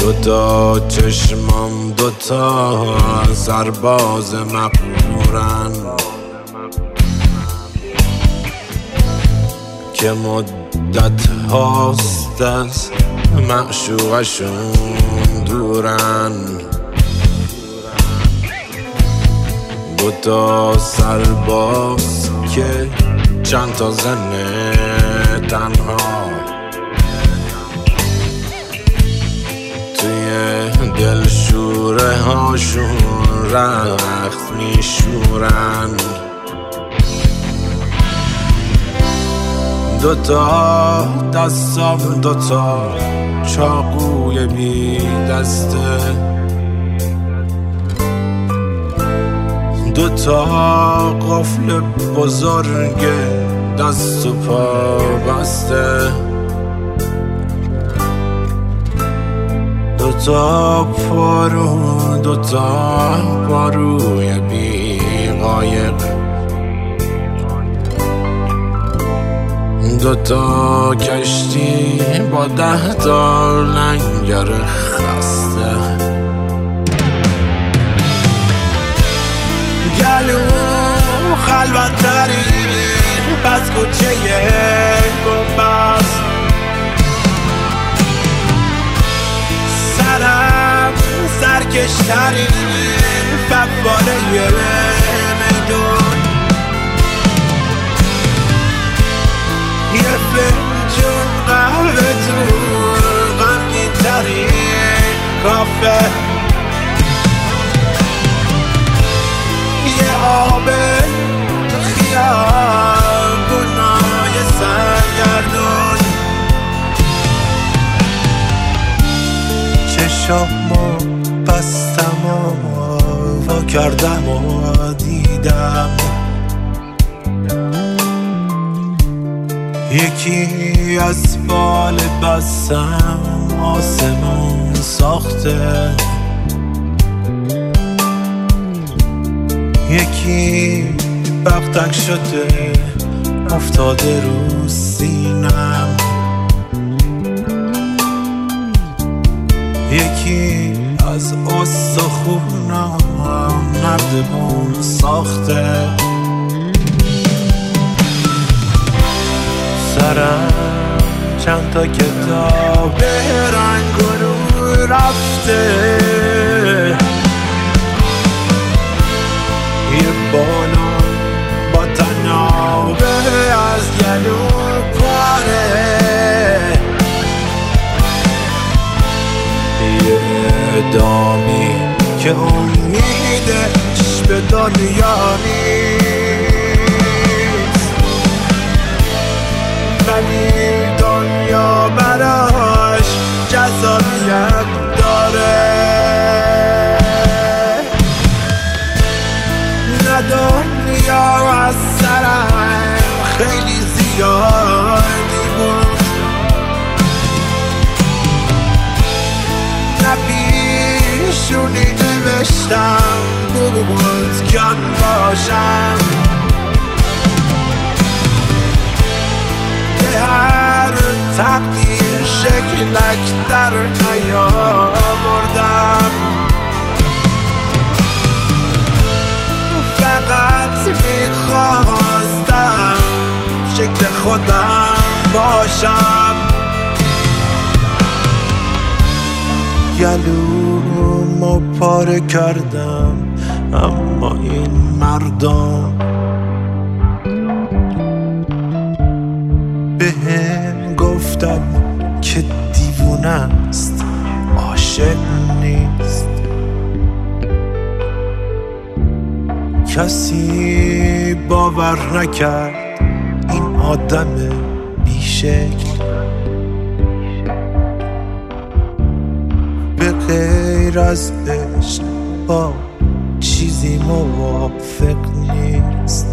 دوتا چشمام دوتا سرباز مغرورن که مدت هاست از معشوقشون دورن. دوتا سرباز که چند تا زن تنها توی دلشوره هاشون رخت میشورن. دوتا دستام دوتا چاقوی بی دسته، دوتا قفل بزرگ دست و پا بسته، دوتا پاروی بی قایق، دوتا کشتی با 10 تا لنگر خسته. گلو خلوت ترین پس کوچه گنبست، سرم سرکش ترین فواره میدون، یه فنجون قهوه تو غمگین ترین کافه، یه آب خیابونای سرگردون. چشامو بستم و وا کردم و دیدم یکی از بال بستم آسمون ساخته، یکی بغدک شده افتاده رو سینم، یکی از استخونم نردبون ساخته. سرم چند تا کتاب رنگ و رو رفته، یه بالون با تنابه از گلو پاره، یه دامی که امیدش به دنیا نیست، ولی دنیا براش جذابیت داره. نه دنیا از سرم خیلی زیادی بود، نه پیشونی نوشتم بود کن باشم، به هر تقدیر شکلک در نیاوردم، فقط میخواستم شکل خودم باشم. گلومو پاره کردم اما این مردم بهم گفتن که دیوونه است عاشق نیست، کسی باور نکرد این آدم بیشکل به غیر از عشق با چیزی موافق نیست.